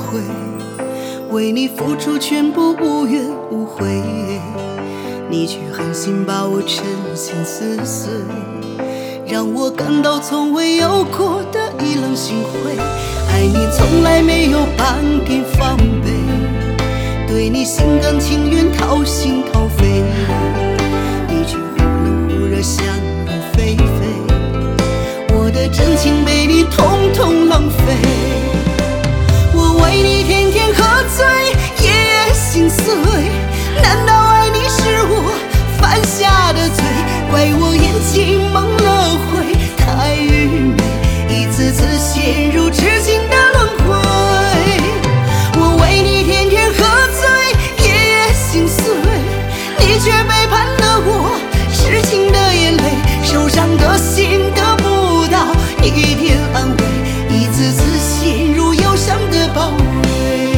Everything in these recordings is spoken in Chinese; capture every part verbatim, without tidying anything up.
悔，为你付出全部无怨无悔，你却狠心把我诚心撕碎，让我感到从未有过的意冷心灰。爱你从来没有半点防备，对你心甘情愿掏心掏肺，你却忽冷忽热想入非非，我的真情被你统统浪费。我为你天天喝醉，夜夜心碎，难道爱你是我犯下的罪？怪我眼睛蒙了灰，太愚昧，一次次陷入痴情的轮回。我为你天天喝醉，夜夜心碎，你却背叛了我，痴情的眼泪，受伤的心得不到一点安慰，一次次陷入忧伤的包围。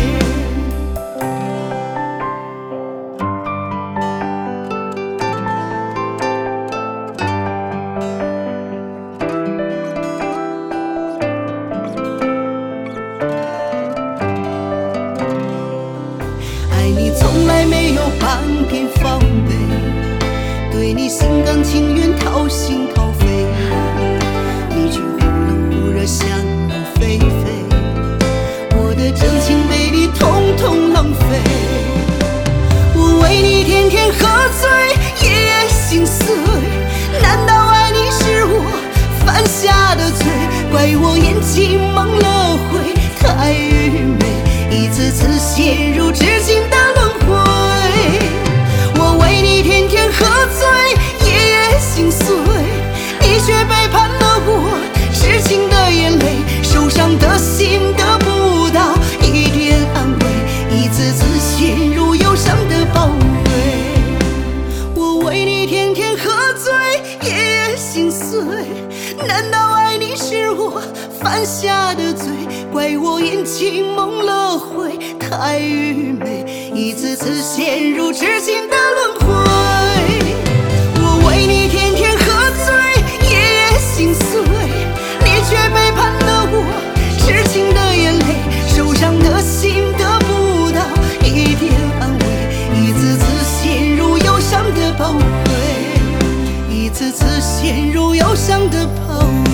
爱你从来没有半点防备，对你心甘情愿掏心掏肺，你却忽冷忽热想入非非，我的真情被你统统浪费。我为你天天喝醉，夜夜心碎，难道爱你是我犯下的罪？怪我眼睛蒙了灰，太愚昧，一次次陷入痴情的轮回。我为你天天喝醉，夜夜心碎，你却背叛了我，痴情的眼泪，受伤的心得不到一点安慰，一次次陷入忧伤的包围。我为你天天喝醉，夜夜心碎，难道爱你是我犯下的罪？怪我眼睛蒙了灰，太愚昧，一次次陷入痴情的轮回。我为你天天喝醉，夜夜心碎，你却背叛了我，痴情的眼泪，受伤的心得不到一点安慰，一次次陷入忧伤的包围，一次次陷入忧伤的包围。